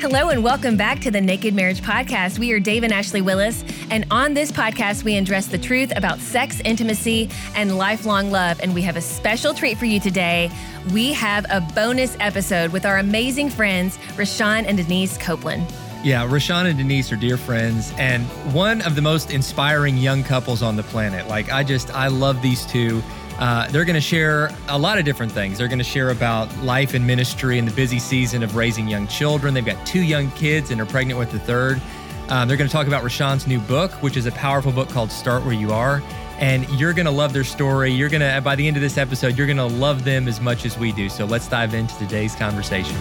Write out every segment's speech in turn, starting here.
Hello and welcome back to the Naked Marriage Podcast. We are Dave and Ashley Willis, and on this podcast, we address the truth about sex, intimacy, and lifelong love. And we have a special treat for you today. We have a bonus episode with our amazing friends, Rashawn and Denise Copeland. Yeah, Rashawn and Denise are dear friends and one of the most inspiring young couples on the planet. I love these two. They're going to share a lot of different things. They're going to share about life and ministry in the busy season of raising young children. They've got 2 young kids and are pregnant with the 3rd. They're going to talk about Rashawn's new book, which is a powerful book called Start Where You Are. And you're going to love their story. By the end of this episode, you're going to love them as much as we do. So let's dive into today's conversation.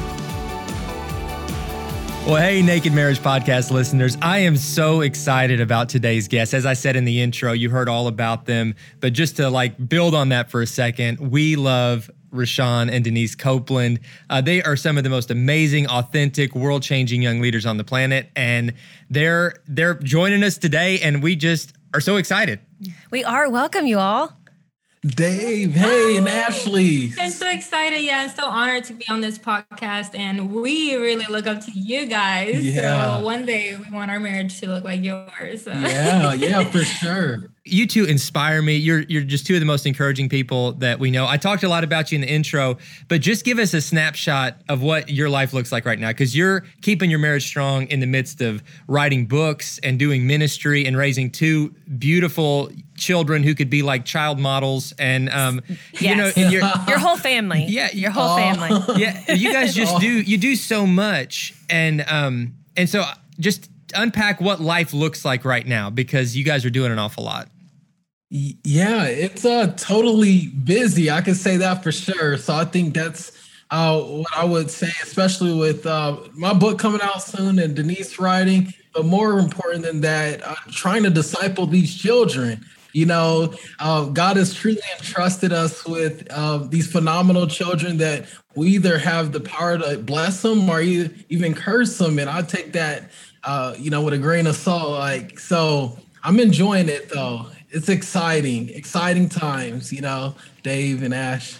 Well, hey, Naked Marriage Podcast listeners, I am so excited about today's guest. As I said in the intro, you heard all about them, but just to build on that for a second, we love Rashawn and Denise Copeland. They are some of the most amazing, authentic, world-changing young leaders on the planet, and they're joining us today, and we just are so excited. We are. Welcome, you all. Dave, hey, and Ashley. I'm so excited. Yeah, I'm so honored to be on this podcast. And we really look up to you guys. Yeah. So one day we want our marriage to look like yours. So. Yeah, for sure. You two inspire me. You're just 2 of the most encouraging people that we know. I talked a lot about you in the intro, but just give us a snapshot of what your life looks like right now, because you're keeping your marriage strong in the midst of writing books and doing ministry and raising 2 beautiful children who could be like child models. And, Yes. and your whole family. Yeah. Your whole family. Yeah. You guys just you do so much. And so just unpack what life looks like right now, because you guys are doing an awful lot. Yeah, it's totally busy. I can say that for sure. So I think that's what I would say, especially with my book coming out soon and Denise writing. But more important than that, trying to disciple these children. You know, God has truly entrusted us with these phenomenal children that we either have the power to bless them or even curse them. And I take that, with a grain of salt. So I'm enjoying it, though. It's exciting times, Dave and Ash.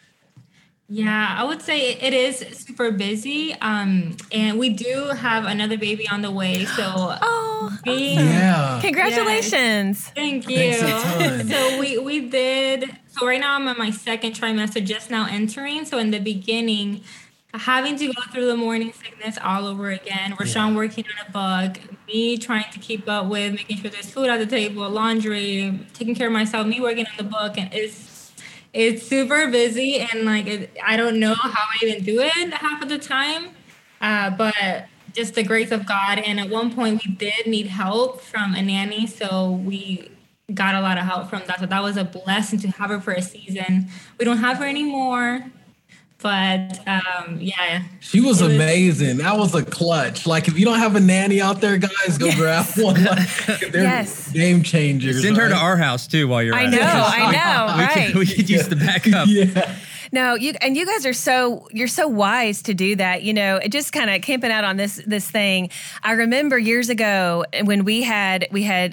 Yeah, I would say it is super busy. And we do have another baby on the way. So Awesome. Yeah. Congratulations. Yes. Thank you. Thanks a ton. So we did. So right now I'm in my 2nd trimester, just now entering. So in the beginning, having to go through the morning sickness all over again. Rashawn working on a book, me trying to keep up with making sure there's food at the table, laundry, taking care of myself, me working on the book, and it's super busy, and I don't know how I even do it half of the time, but just the grace of God. And at one point we did need help from a nanny, so we got a lot of help from that. So that was a blessing to have her for a season. We don't have her anymore, but yeah. She was amazing. That was a clutch. If you don't have a nanny out there, guys, go grab one. They're game changers. Send her to our house too while you're at it. I know, right? We could use the backup. Yeah. No, you guys are you're so wise to do that. Just kind of camping out on this thing. I remember years ago when we had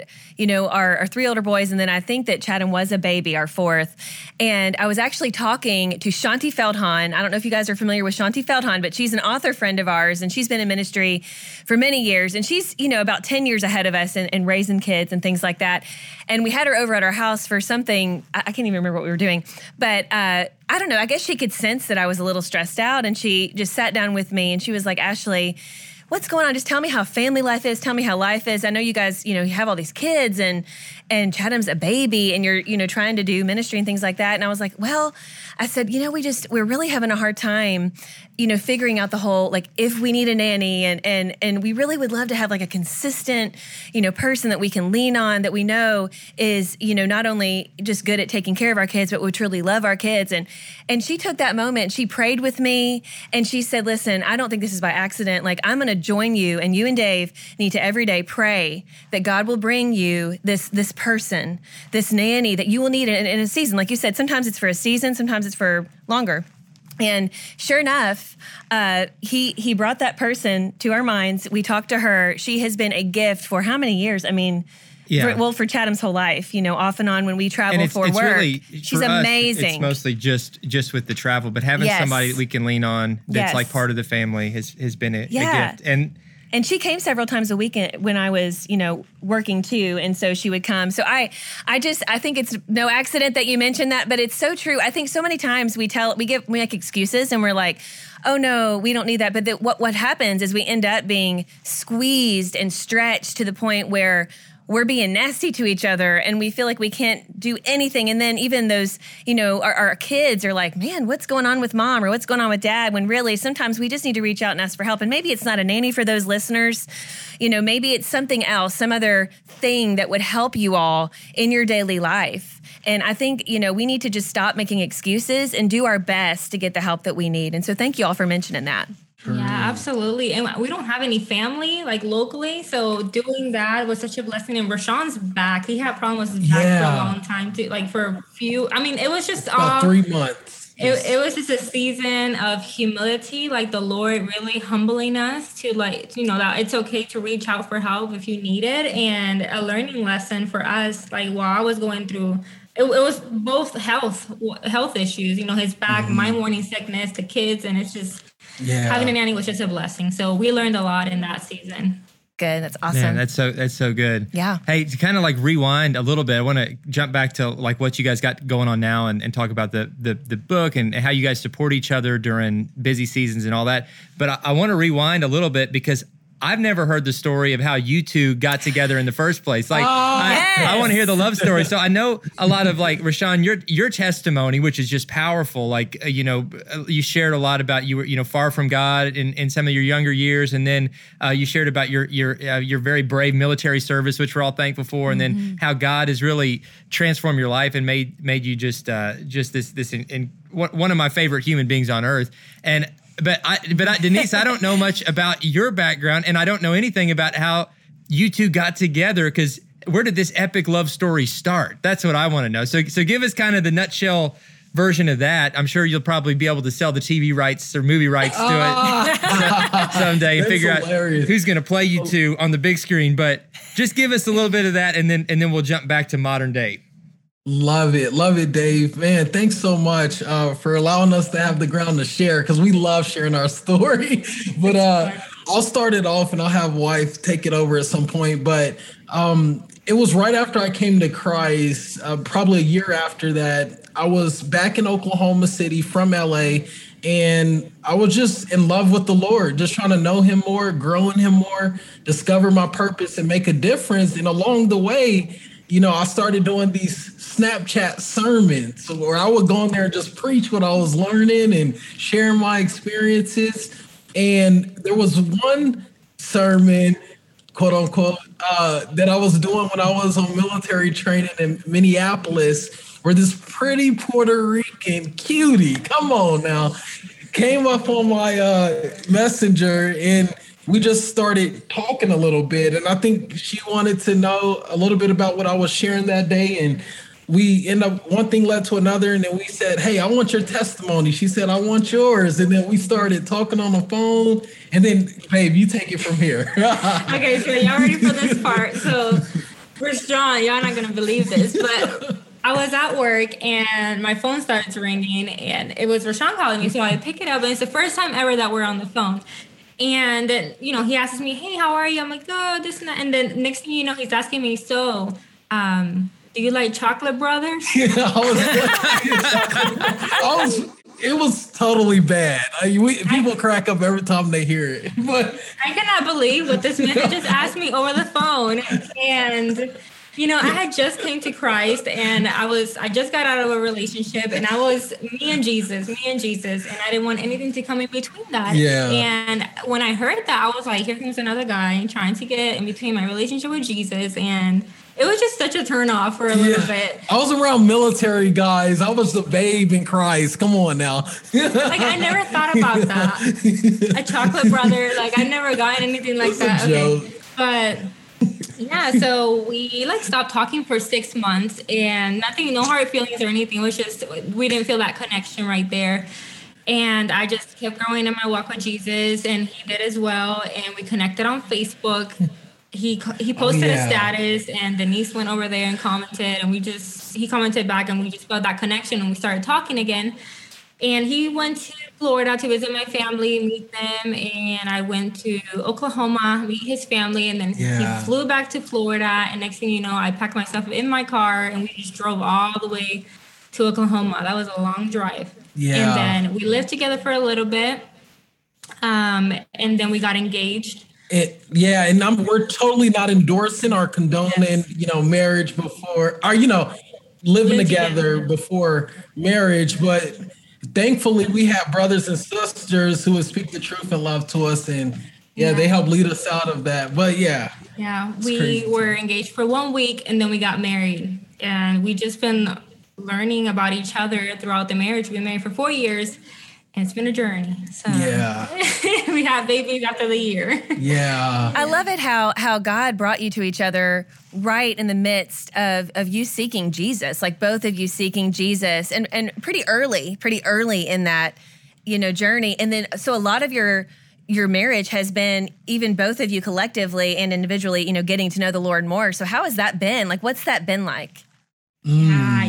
our 3 older boys, and then I think that Chatham was a baby, our 4th. And I was actually talking to Shaunti Feldhahn. I don't know if you guys are familiar with Shaunti Feldhahn, but she's an author friend of ours, and she's been in ministry for many years. And she's, about 10 years ahead of us in raising kids and things like that. And we had her over at our house for something. I can't even remember what we were doing, but I don't know. I guess she could sense that I was a little stressed out, and she just sat down with me and she was like, Ashley, what's going on? Just tell me how family life is. Tell me how life is. I know you guys, you have all these kids and Chatham's a baby and you're, trying to do ministry and things like that. And I was like, well, I said, we're really having a hard time, figuring out the whole, if we need a nanny and we really would love to have a consistent, person that we can lean on, that we know is, not only just good at taking care of our kids, but would truly love our kids. And she took that moment, she prayed with me and she said, listen, I don't think this is by accident. I'm going to join you, and you and Dave need to every day pray that God will bring you this person, this nanny that you will need in a season. Like you said, sometimes it's for a season, sometimes it's for longer. And sure enough, he brought that person to our minds. We talked to her. She has been a gift for how many years? I mean, for Chatham's whole life, off and on when we travel for work. Really, she's for us, amazing. It's mostly just with the travel, but having somebody that we can lean on that's like part of the family has been a gift. And she came several times a week when I was, working too. And so she would come. So I think it's no accident that you mentioned that, but it's so true. I think so many times we make excuses and we're like, oh no, we don't need that. But what happens is we end up being squeezed and stretched to the point where we're being nasty to each other and we feel like we can't do anything. And then even those, our kids are like, man, what's going on with mom or what's going on with dad? When really sometimes we just need to reach out and ask for help. And maybe it's not a nanny for those listeners. Maybe it's something else, some other thing that would help you all in your daily life. And I think, we need to just stop making excuses and do our best to get the help that we need. And so thank you all for mentioning that. Yeah, absolutely. And we don't have any family like locally. So doing that was such a blessing. And Rashawn's back. He had problems with his back for a long time too. Like for a few, it was just about 3 months. It was just a season of humility, like the Lord really humbling us to that it's okay to reach out for help if you need it. And a learning lesson for us, like while I was going through it was both health issues, his back, my morning sickness, the kids, and it's just having a nanny was just a blessing. So we learned a lot in that season. Good. That's awesome. Man, that's so good. Yeah. Hey, to kind of like rewind a little bit, I want to jump back to like what you guys got going on now and talk about the book and how you guys support each other during busy seasons and all that. But I want to rewind a little bit because I've never heard the story of how you two got together in the first place. Like, I want to hear the love story. So I know a lot of like, Rashawn, your testimony, which is just powerful. Like, you shared a lot about you were, far from God in some of your younger years. And then you shared about your very brave military service, which we're all thankful for. And then how God has really transformed your life and made you just this one of my favorite human beings on earth. But Denise, I don't know much about your background, and I don't know anything about how you two got together. Because where did this epic love story start? That's what I want to know. So give us kind of the nutshell version of that. I'm sure you'll probably be able to sell the TV rights or movie rights to it someday and figure out who's going to play you two on the big screen. But just give us a little bit of that, and then we'll jump back to modern day. Love it, Dave. Man, thanks so much for allowing us to have the ground to share because we love sharing our story. But I'll start it off and I'll have wife take it over at some point. But it was right after I came to Christ, probably a year after that. I was back in Oklahoma City from LA, and I was just in love with the Lord, just trying to know him more, grow in him more, discover my purpose and make a difference. And along the way, I started doing these Snapchat sermons where I would go in there and just preach what I was learning and sharing my experiences. And there was one sermon, quote unquote, that I was doing when I was on military training in Minneapolis, where this pretty Puerto Rican cutie, come on now, came up on my messenger and we just started talking a little bit. And I think she wanted to know a little bit about what I was sharing that day. And we end up, one thing led to another. And then we said, hey, I want your testimony. She said, I want yours. And then we started talking on the phone. And then, babe, you take it from here. Okay, so y'all ready for this part? So, Rashawn, y'all not going to believe this, but I was at work and my phone started ringing and it was Rashawn calling me. So I pick it up and it's the first time ever that we're on the phone. And, he asks me, hey, how are you? I'm like, oh, this and that. And then next thing you know, he's asking me, so, do you like chocolate brothers? It was totally bad. People crack up every time they hear it. But I cannot believe what this man just asked me over the phone. And, I had just came to Christ and I just got out of a relationship and I was me and Jesus. And I didn't want anything to come in between that. Yeah. And when I heard that, I was like, here comes another guy trying to get in between my relationship with Jesus. And it was just such a turnoff for a little bit. I was around military guys. I was the babe in Christ. Come on now. Like, I never thought about that. A chocolate brother. Like, I never got anything like that. Okay. But yeah, so we stopped talking for 6 months and nothing, no hard feelings or anything. It was just, we didn't feel that connection right there. And I just kept growing in my walk with Jesus and he did as well. And we connected on Facebook. he posted a status, and Denise went over there and commented, and he commented back, and we just felt that connection, and we started talking again. And he went to Florida to visit my family, meet them, and I went to Oklahoma, meet his family, and then he flew back to Florida. And next thing you know, I packed myself in my car, and we just drove all the way to Oklahoma. That was a long drive. Yeah. And then we lived together for a little bit, and then we got engaged. And we're totally not endorsing or condoning, marriage before, or living together before marriage, but thankfully, we have brothers and sisters who would speak the truth and love to us, and they help lead us out of that. But we were engaged for 1 week, and then we got married, and we just been learning about each other throughout the marriage. We've been married for 4 years, and it's been a journey. So we have babies after the year. Yeah, I love it how God brought you to each other right in the midst of you seeking Jesus, like both of you seeking Jesus, and pretty early in that, journey. And then, so a lot of your marriage has been even both of you collectively and individually, getting to know the Lord more. So how has that been? Like, what's that been like? Yeah,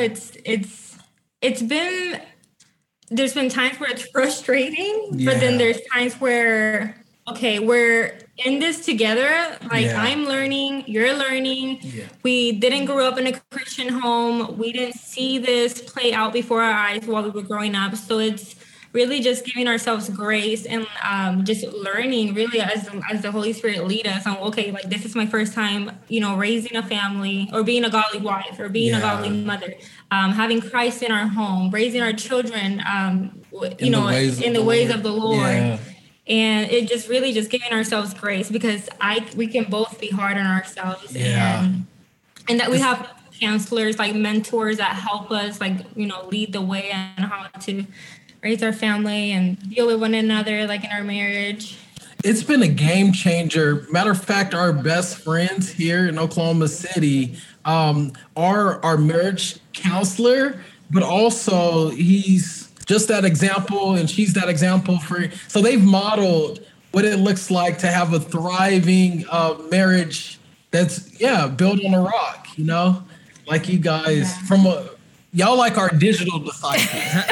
it's been, there's been times where it's frustrating, but then there's times where, okay, we're in this together. Like, I'm learning, you're learning. Yeah. We didn't grow up in a Christian home. We didn't see this play out before our eyes while we were growing up. So it's really just giving ourselves grace and just learning really as the Holy Spirit lead us on, okay, like, this is my first time, raising a family or being a godly wife or being a godly mother, having Christ in our home, raising our children, in the ways of the Lord. Yeah. And it just really just giving ourselves grace, because we can both be hard on ourselves, and that we have counselors, like mentors that help us, like, lead the way on how to raise our family and deal with one another, like in our marriage. It's been a game changer. Matter of fact, our best friends here in Oklahoma City are our marriage counselor, but also he's just that example, and she's that example so they've modeled what it looks like to have a thriving marriage that's built on a rock, like you guys y'all like our digital disciples.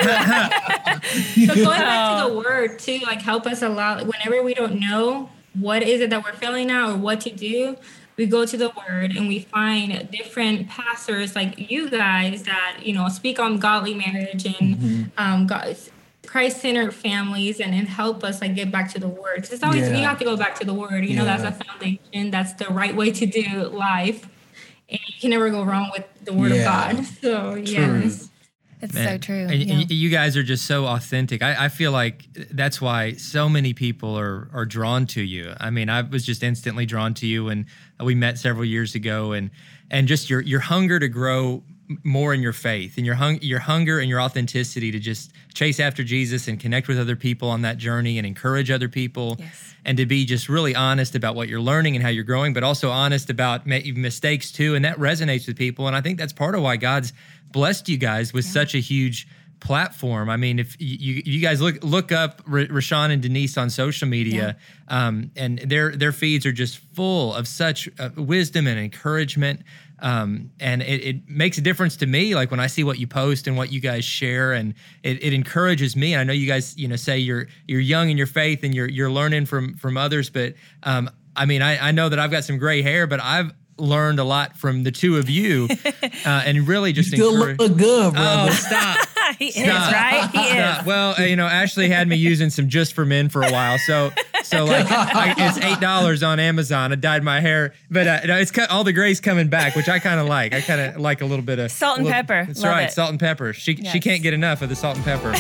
So going back to the word too, like, help us a lot. Whenever we don't know what is it that we're filling out or what to do, we go to the word and we find different pastors like you guys that, speak on godly marriage and Christ-centered families, and help us like get back to the word. Because it's always, you have to go back to the word. That's a foundation. That's the right way to do life. And you can never go wrong with the word of God. So, yes. It's so true. And you guys are just so authentic. I feel like that's why so many people are drawn to you. I mean, I was just instantly drawn to you when we met several years ago, and just your hunger to grow more in your faith, and your hunger and your authenticity to just chase after Jesus and connect with other people on that journey and encourage other people. Yes. And to be just really honest about what you're learning and how you're growing, but also honest about mistakes too. And that resonates with people. And I think that's part of why God's blessed you guys with such a huge platform. I mean, if you guys look up Rashawn and Denise on social media, and their feeds are just full of such wisdom and encouragement. And it makes a difference to me, like when I see what you post and what you guys share, and it encourages me. And I know you guys, say you're young in your faith and you're learning from others, but I mean, I know that I've got some gray hair, but I've learned a lot from the two of you, and really just you still look good, brother. Oh, stop. He is, right? He is. Well, Ashley had me using some Just for Men for a while, so like it's $8 on Amazon. I dyed my hair, but it's all the gray's coming back, which I kind of like. I kind of like a little bit of salt and pepper. That's Love right, it. Salt and pepper. She can't get enough of the salt and pepper.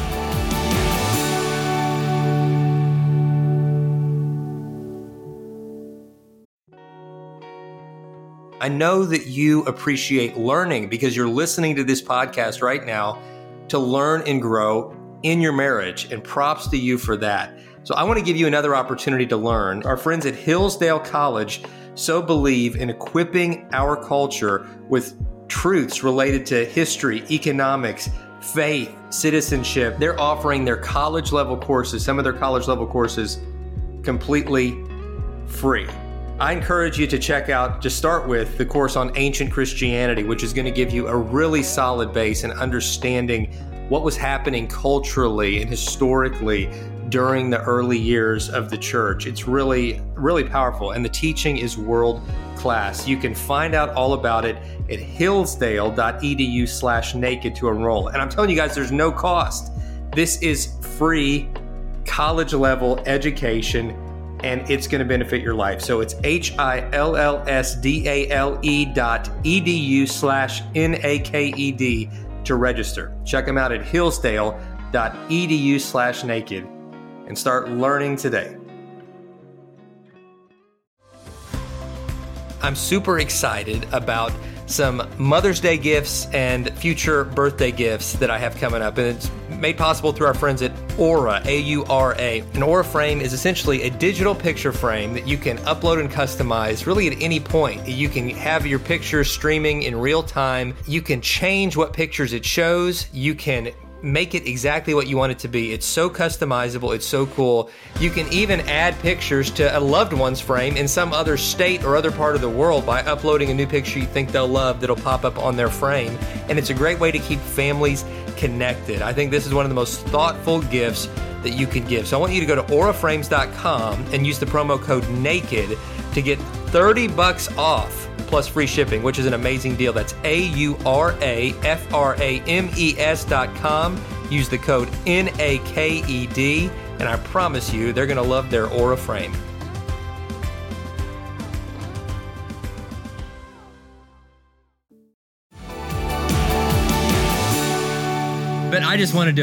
I know that you appreciate learning because you're listening to this podcast right now to learn and grow in your marriage, and props to you for that. So I want to give you another opportunity to learn. Our friends at Hillsdale College so believe in equipping our culture with truths related to history, economics, faith, citizenship. They're offering their college level courses, some of their college level courses, completely free. I encourage you to check out, to start with, the course on ancient Christianity, which is going to give you a really solid base in understanding what was happening culturally and historically during the early years of the church. It's really, really powerful, and the teaching is world class. You can find out all about it at hillsdale.edu/naked to enroll. And I'm telling you guys, there's no cost. This is free college level education, and it's going to benefit your life. So it's hillsdale.edu/naked to register. Check them out at hillsdale.edu/naked and start learning today. I'm super excited about some Mother's Day gifts and future birthday gifts that I have coming up. And it's made possible through our friends at Aura, A-U-R-A. An Aura frame is essentially a digital picture frame that you can upload and customize really at any point. You can have your pictures streaming in real time. You can change what pictures it shows. You can make it exactly what you want it to be. It's so customizable. It's so cool. You can even add pictures to a loved one's frame in some other state or other part of the world by uploading a new picture you think they'll love that'll pop up on their frame. And it's a great way to keep families connected. I think this is one of the most thoughtful gifts that you can give. So I want you to go to auraframes.com and use the promo code NAKED to get $30 off plus free shipping, which is an amazing deal. That's auraframes.com. Use the code NAKED, and I promise you they're going to love their Aura frame. But I just wanted to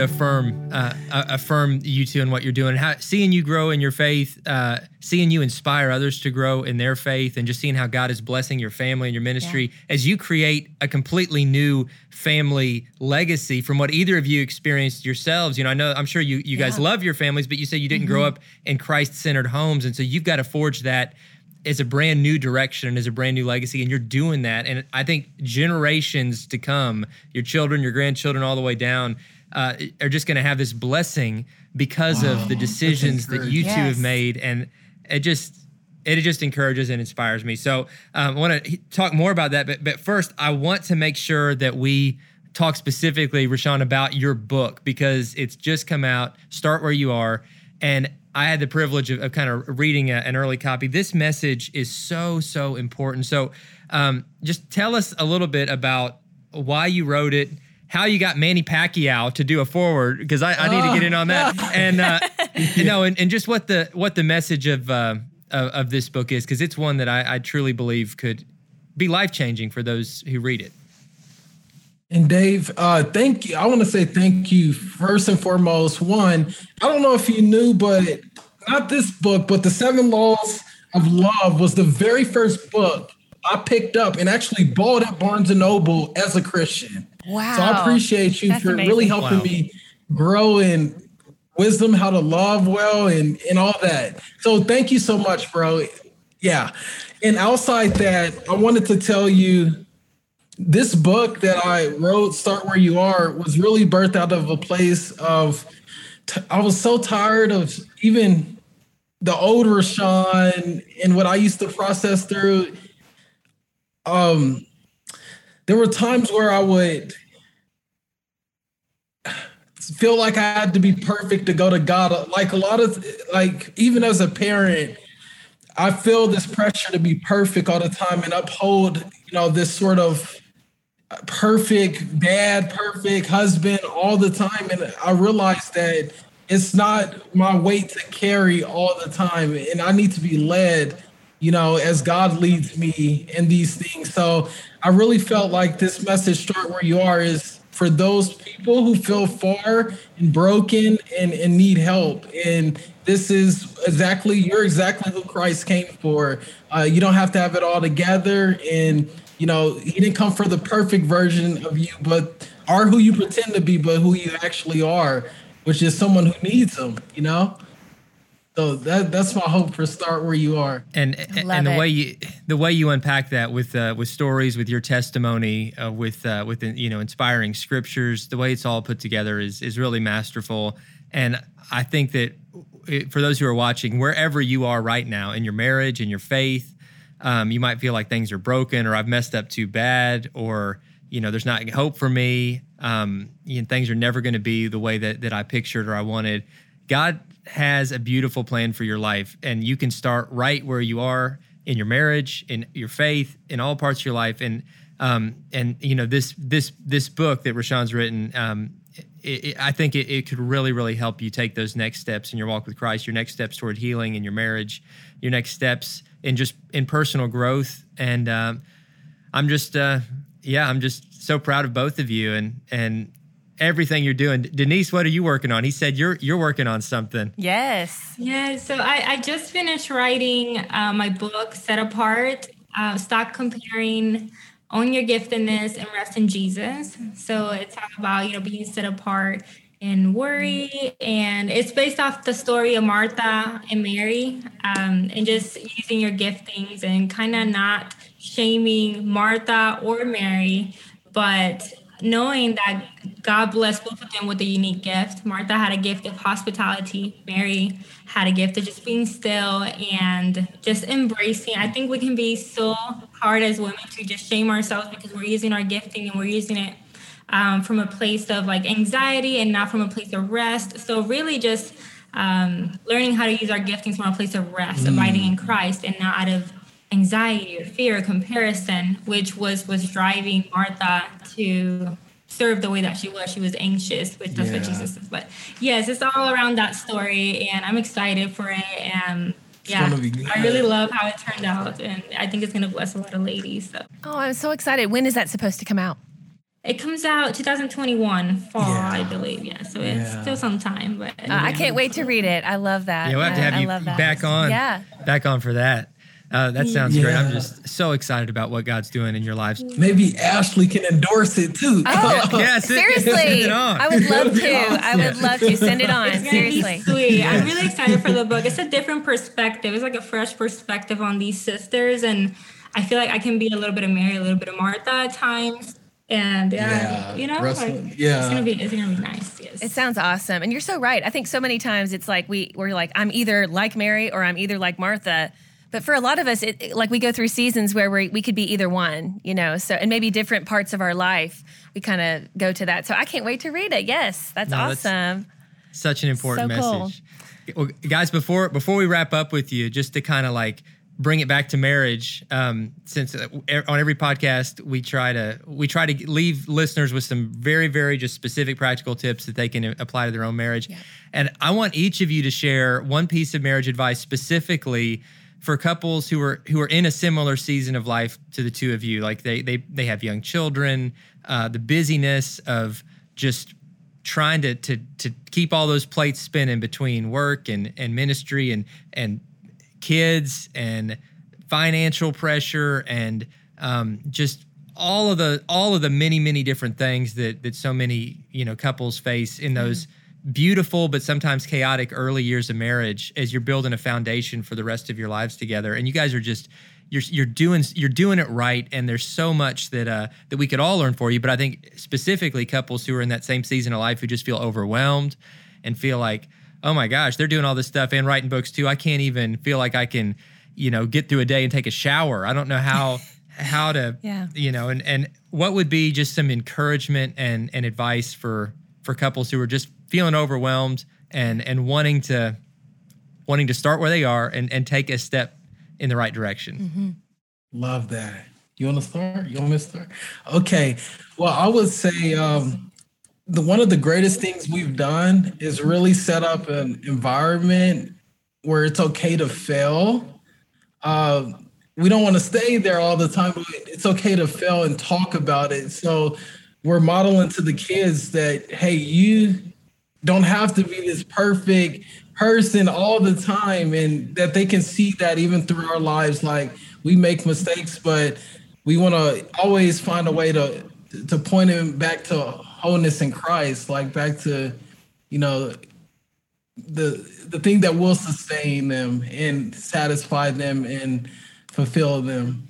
affirm you two and what you're doing, how seeing you grow in your faith, seeing you inspire others to grow in their faith, and just seeing how God is blessing your family and your ministry as you create a completely new family legacy from what either of you experienced yourselves. You know, I'm sure you guys love your families, but you say you didn't grow up in Christ-centered homes, and so you've got to forge that as a brand new direction and as a brand new legacy, and you're doing that. And I think generations to come, your children, your grandchildren, all the way down, are just going to have this blessing because of the decisions that you two have made. And it just encourages and inspires me. So I want to talk more about that. But first, I want to make sure that we talk specifically, Rashawn, about your book, because it's just come out, Start Where You Are. And I had the privilege of kind of reading an early copy. This message is so, so important. So just tell us a little bit about why you wrote it, how you got Manny Pacquiao to do a forward, because I need to get in on that. And and just what the message of this book is, because it's one that I truly believe could be life-changing for those who read it. And Dave, thank you. I want to say thank you first and foremost. One, I don't know if you knew, but not this book, but The 7 Laws of Love was the very first book I picked up and actually bought at Barnes & Noble as a Christian. Wow. So I appreciate you for really helping me grow in wisdom, how to love well, and all that. So thank you so much, bro. Yeah. And outside that, I wanted to tell you, this book that I wrote, Start Where You Are, was really birthed out of a place of, I was so tired of even the old Rashawn and what I used to process through. There were times where I would feel like I had to be perfect to go to God. Even as a parent, I feel this pressure to be perfect all the time and uphold, this sort of perfect dad, perfect husband all the time. And I realized that it's not my weight to carry all the time. And I need to be led, as God leads me in these things. So I really felt like this message, Start Where You Are, is for those people who feel far and broken and need help. And this is you're exactly who Christ came for. You don't have to have it all together. And he didn't come for the perfect version of you, but are who you pretend to be, but who you actually are, which is someone who needs him, So that's my hope for Start Where You Are. And the way you unpack that with stories, with your testimony, with inspiring scriptures, the way it's all put together is really masterful. And I think that for those who are watching, wherever you are right now in your marriage, in your faith, You might feel like things are broken, or I've messed up too bad, or there's not hope for me. Things are never going to be the way that I pictured or I wanted. God has a beautiful plan for your life, and you can start right where you are in your marriage, in your faith, in all parts of your life. And this book that Rashawn's written, I think it could really, really help you take those next steps in your walk with Christ, your next steps toward healing in your marriage, your next steps in personal growth. And I'm just so proud of both of you and everything you're doing. Denise, what are you working on? He said you're working on something. Yes. Yeah. So I just finished writing my book, Set Apart. Stop comparing, own your giftedness, and rest in Jesus. So it's all about being set apart and worry, and it's based off the story of Martha and Mary, and just using your giftings and kind of not shaming Martha or Mary, but knowing that God blessed both of them with a unique gift. Martha had a gift of hospitality. Mary had a gift of just being still and just embracing. I think we can be so hard as women to just shame ourselves because we're using our gifting and we're using it from a place of like anxiety and not from a place of rest. So really just learning how to use our giftings from a place of rest, abiding in Christ, and not out of anxiety or fear or comparison, which was driving Martha to serve the way that she was. She was anxious, which that's what Jesus is. But yes, it's all around that story, and I'm excited for it. And I really love how it turned out, and I think it's going to bless a lot of ladies. So. Oh, I'm so excited. When is that supposed to come out? It comes out 2021 fall, I believe. Yeah, so it's still some time. But I can't wait to read it. I love that. Yeah, we'll have to have you back on. Yeah, back on for that. That sounds great. I'm just so excited about what God's doing in your lives. Maybe Ashley can endorse it too. Oh, yeah, seriously. Send it on. I would love to. I would love to. Send it on. It's Seriously. Sweet. I'm really excited for the book. It's a different perspective. It's like a fresh perspective on these sisters. And I feel like I can be a little bit of Mary, a little bit of Martha at times. And it's gonna be nice. Yes. It sounds awesome. And you're so right. I think so many times it's like we're like, I'm either like Mary or I'm either like Martha. But for a lot of us, like we go through seasons where we could be either one, So, and maybe different parts of our life, we kind of go to that. So I can't wait to read it. Yes, that's awesome. That's such an important message. Cool. Well, guys, before we wrap up with you, just to kind of like bring it back to marriage, since on every podcast we try to leave listeners with some very, very just specific practical tips that they can apply to their own marriage. Yeah. And I want each of you to share one piece of marriage advice specifically for couples who are in a similar season of life to the two of you. Like they have young children, the busyness of just trying to keep all those plates spinning between work and ministry and kids and financial pressure and just all of the many different things that so many couples face in those beautiful but sometimes chaotic early years of marriage as you're building a foundation for the rest of your lives together. And you guys are just you're doing it right, and there's so much that we could all learn for you. But I think specifically couples who are in that same season of life who just feel overwhelmed and feel like, oh my gosh, they're doing all this stuff and writing books too. I can't even feel like I can, get through a day and take a shower. I don't know how to, and what would be just some encouragement and advice for couples who are just feeling overwhelmed and wanting to start where they are and take a step in the right direction. Mm-hmm. Love that. You want to start? You want me to start? Okay. Well, I would say, one of the greatest things we've done is really set up an environment where it's okay to fail. We don't want to stay there all the time, but it's okay to fail and talk about it. So we're modeling to the kids that, hey, you don't have to be this perfect person all the time, and that they can see that even through our lives. Like, we make mistakes, but we want to always find a way to point them back to wholeness in Christ, like back to, the thing that will sustain them and satisfy them and fulfill them.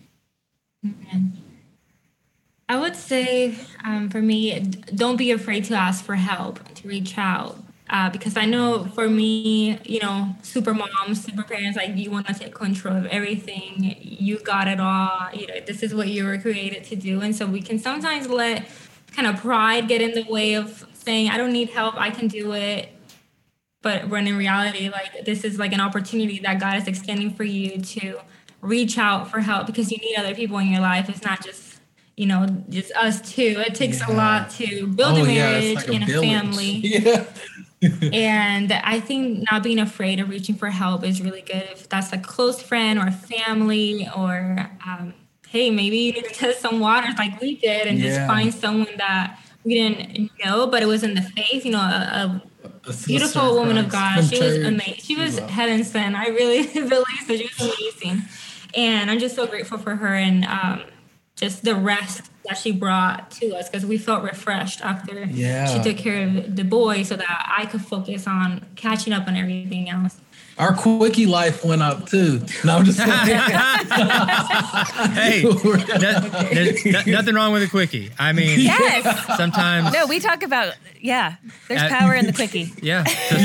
I would say, for me, don't be afraid to ask for help, to reach out. Because I know for me, you know, super moms, super parents, like you want to take control of everything. You got it all. You know, this is what you were created to do. And so we can sometimes let kind of pride get in the way of saying, I don't need help, I can do it. But when in reality, like this is like an opportunity that God is extending for you to reach out for help, because you need other people in your life. It's not just, you know, just us two. It takes a lot to build a marriage and a family. Yeah. And I think not being afraid of reaching for help is really good. If that's a close friend or family, or hey, maybe you need to test some waters like we did and just find someone that we didn't know, but it was in the faith, you know, a beautiful woman of God. She was amazing. She was heaven sent. I really believe so. She was amazing. And I'm just so grateful for her and just the rest that she brought to us, because we felt refreshed after she took care of the boy so that I could focus on catching up on everything else. Our quickie life went up too. No, I'm just Hey, nothing wrong with a quickie. I mean, Yes. sometimes. No, we talk about, there's power in the quickie. Yeah.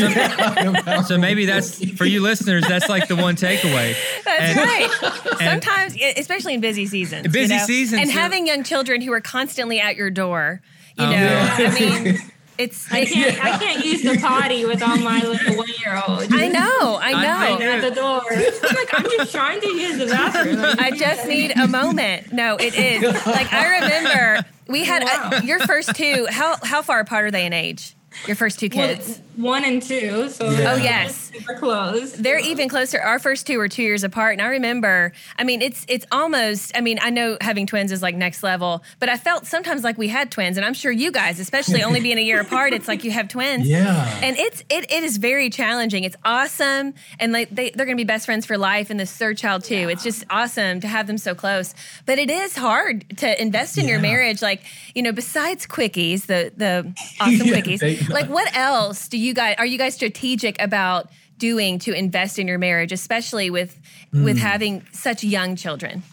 So maybe that's, for you listeners, that's like the one takeaway. That's right. Sometimes, especially in busy seasons. Busy seasons. And having young children who are constantly at your door, you know, I mean... I can't use the potty without my little 1-year-old. I know. At the door. I'm like, I'm just trying to use the bathroom. I just need a moment. No, it is. Like, I remember we had your first two. How far apart are they in age? Your first two kids? 1 and 2. So oh, yes. Super close. They're even closer. Our first two were 2 years apart. And I remember, I mean, it's almost, I mean, I know having twins is like next level, but I felt sometimes like we had twins. And I'm sure you guys, especially only being a year apart, it's like you have twins. Yeah. And it is very challenging. It's awesome. And like they're going to be best friends for life. And this third child too. It's just awesome to have them so close. But it is hard to invest in your marriage. Like, you know, besides quickies, the awesome quickies, like what else are you guys strategic about doing to invest in your marriage, especially with having such young children?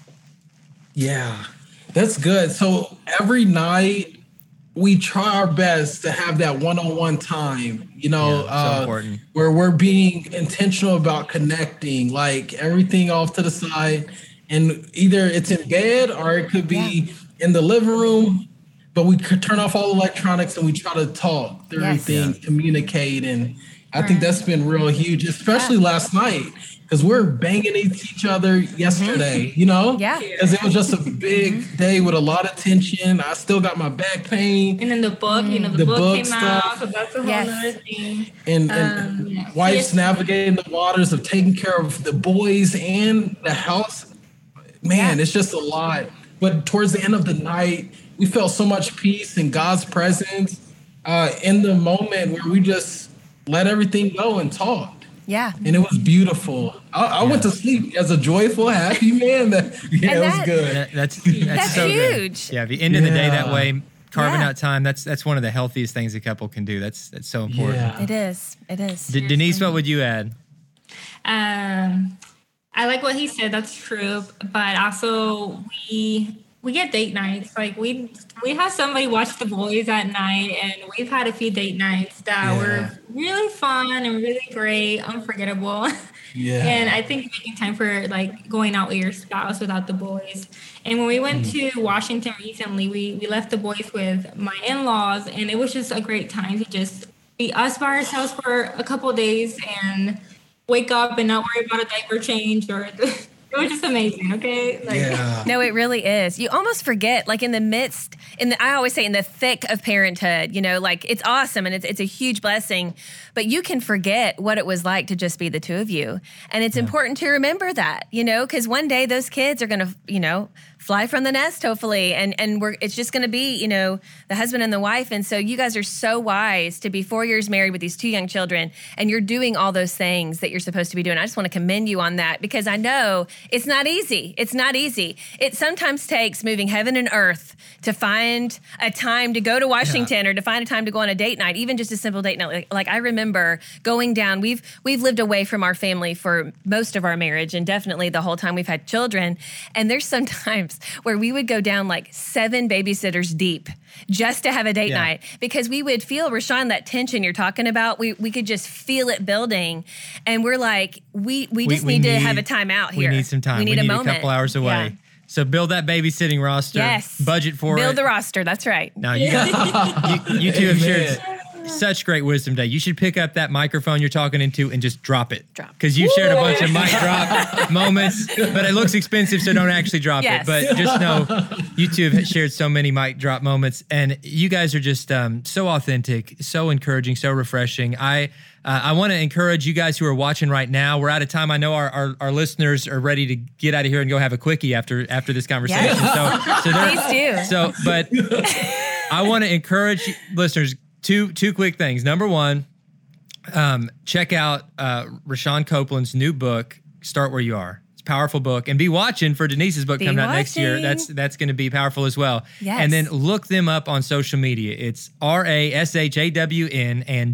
Yeah, that's good. So every night we try our best to have that one-on-one time, you know, so important. Where we're being intentional about connecting, like everything off to the side, and either it's in bed or it could be in the living room. But we could turn off all electronics and we try to talk through everything, communicate. And I think that's been real huge, especially last night, because we're banging each other yesterday, you know? Yeah. Because it was just a big day with a lot of tension. I still got my back pain. And then the book, you know, the book came out, so that's a whole other thing. And wife's navigating the waters of taking care of the boys and the house. Man, it's just a lot. But towards the end of the night, we felt so much peace and God's presence in the moment where we just let everything go and talked. Yeah. And it was beautiful. I went to sleep as a joyful, happy man. It was good. That's That's so huge. Good. Yeah, the end of the day that way, carving out time, that's one of the healthiest things a couple can do. That's so important. Yeah. It is. It is. Denise, what would you add? I like what he said. That's true. But also we get date nights. Like we have somebody watch the boys at night, and we've had a few date nights that were really fun and really great, unforgettable. Yeah. And I think making time for like going out with your spouse without the boys. And when we went to Washington recently, we left the boys with my in-laws, and it was just a great time to just be us by ourselves for a couple of days and wake up and not worry about a diaper change or it was just amazing, okay? Like, no, it really is. You almost forget, like I always say in the thick of parenthood, you know, like it's awesome and it's a huge blessing, but you can forget what it was like to just be the two of you. And it's important to remember that, you know, because one day those kids are going to, you know, fly from the nest, hopefully. And it's just going to be, you know, the husband and the wife. And so you guys are so wise to be 4 years married with these 2 young children, and you're doing all those things that you're supposed to be doing. I just want to commend you on that, because I know It's not easy. It's not easy. It sometimes takes moving heaven and earth to find a time to go to Washington or to find a time to go on a date night, even just a simple date night. Like I remember going down, we've lived away from our family for most of our marriage and definitely the whole time we've had children. And there's some times where we would go down like 7 babysitters deep just to have a date night, because we would feel, Rashawn, that tension you're talking about. We could just feel it building. And we're like, we just need to have a time out here. We need some time. We need a moment. A couple hours away. Yeah. So build that babysitting roster. Yes. Budget for it. Build the roster. That's right. Now, you two have shared such great wisdom today. You should pick up that microphone you're talking into and just drop it. Because you've shared a bunch of mic drop moments, but it looks expensive, so don't actually drop it. But just know you two have shared so many mic drop moments, and you guys are just so authentic, so encouraging, so refreshing. I want to encourage you guys who are watching right now. We're out of time. I know our listeners are ready to get out of here and go have a quickie after this conversation. Yes. So please do. But I want to encourage listeners. Two quick things. Number one, check out Rashawn Copeland's new book, Start Where You Are. It's a powerful book. And be watching for Denise's book coming out next year. That's going to be powerful as well. Yes. And then look them up on social media. It's RASHAWN and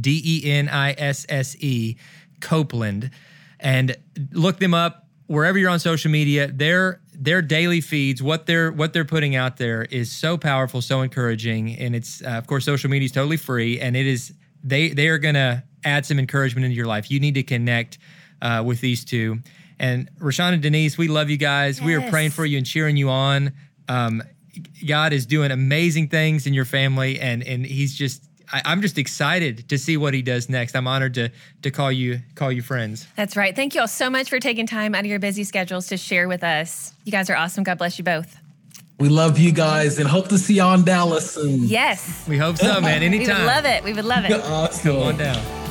DENISSE Copeland. And look them up wherever you're on social media. Their daily feeds, what they're putting out there is so powerful, so encouraging, and it's of course social media is totally free, and it is they are going to add some encouragement into your life. You need to connect with these two. And Rashawn and Denise, we love you guys. Yes. We are praying for you and cheering you on. God is doing amazing things in your family, and He's just. I'm just excited to see what He does next. I'm honored to call you friends. That's right. Thank you all so much for taking time out of your busy schedules to share with us. You guys are awesome. God bless you both. We love you guys and hope to see you on Dallas soon. Yes. We hope so, man. Anytime. We would love it. Awesome. Come on down.